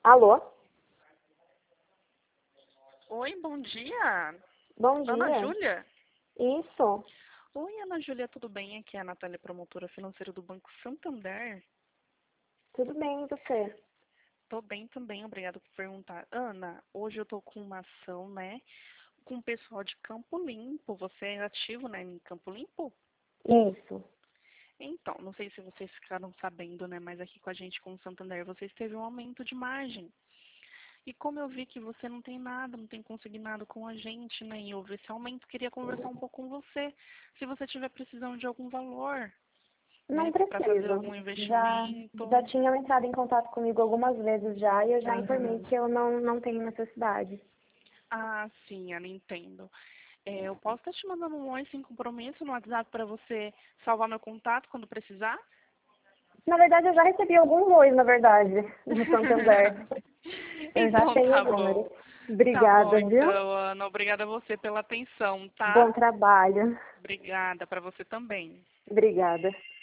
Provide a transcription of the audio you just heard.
Alô? Oi, bom dia. Bom Ana dia. Júlia? Isso. Oi, Ana Júlia, tudo bem? Aqui é a Natália, promotora financeira do Banco Santander. Tudo bem, e você? Tô bem também, obrigada por perguntar. Ana, hoje eu tô com uma ação, né, com o pessoal de Campo Limpo. Você é ativo, né, em Campo Limpo? Isso. Então, não sei se vocês ficaram sabendo, né, mas aqui com a gente, com o Santander, vocês teve um aumento de margem. E como eu vi que você não tem nada, não tem consignado com a gente, né, e houve esse aumento, queria conversar um pouco com você, se você tiver precisando de algum valor, Não né, para fazer preciso. algum Já investimento. tinham entrado em contato comigo algumas vezes já e eu já informei Aham. que eu não tenho necessidade. Ah, sim, eu entendo. Eu posso estar te mandando um oi sem compromisso no WhatsApp para você salvar meu contato quando precisar? Na verdade, eu já recebi alguns oi, na verdade, do Santander. Eu já Então tenho tá o número. bom. Tá bom, Obrigada, viu? então, Ana. Obrigada a você pela atenção, tá? Bom trabalho. Obrigada para você também. Obrigada.